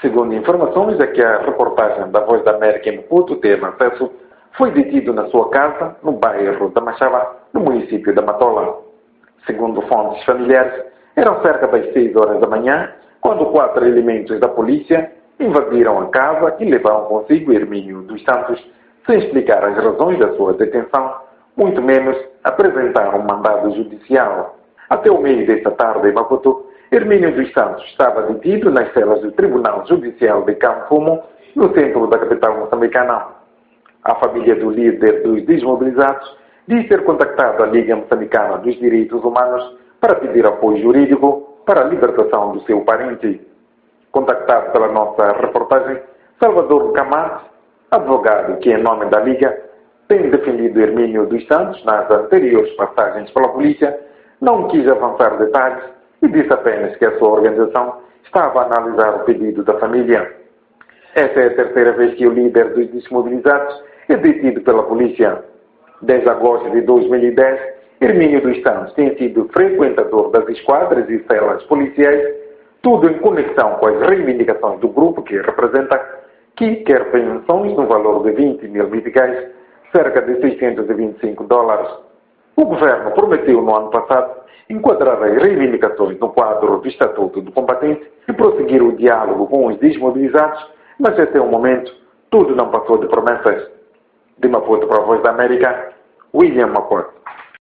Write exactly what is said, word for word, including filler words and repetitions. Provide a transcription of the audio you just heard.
Segundo informações, é que a reportagem da Voz da América em Maputo teve acesso, foi detido na sua casa, no bairro da Machava, no município da Matola. Segundo fontes familiares, eram cerca das seis horas da manhã, quando quatro elementos da polícia invadiram a casa e levaram consigo Hermínio dos Santos, sem explicar as razões da sua detenção, muito menos apresentaram um mandado judicial. Até o meio desta tarde em Maputo, Hermínio dos Santos estava detido nas celas do Tribunal Judicial de Campo Fumo, no centro da capital moçambicana. A família do líder dos desmobilizados diz ter contactado a Liga Moçambicana dos Direitos Humanos para pedir apoio jurídico para a libertação do seu parente. Contactado pela nossa reportagem, Salvador Camates, advogado que, em nome da Liga, tem defendido Hermínio dos Santos nas anteriores passagens pela polícia, não quis avançar detalhes e disse apenas que a sua organização estava a analisar o pedido da família. Esta é a terceira vez que o líder dos desmobilizados é detido pela polícia. Desde agosto de dois mil e dez, Hermínio dos Santos tem sido frequentador das esquadras e celas policiais, tudo em conexão com as reivindicações do grupo que representa, que quer pensões no valor de vinte mil meticais, cerca de seiscentos e vinte e cinco dólares. O governo prometeu no ano passado enquadrar as reivindicações no quadro do Estatuto do Combatente e prosseguir o diálogo com os desmobilizados, mas até o momento tudo não passou de promessas. De Maputo para a Voz da América, William Maputo.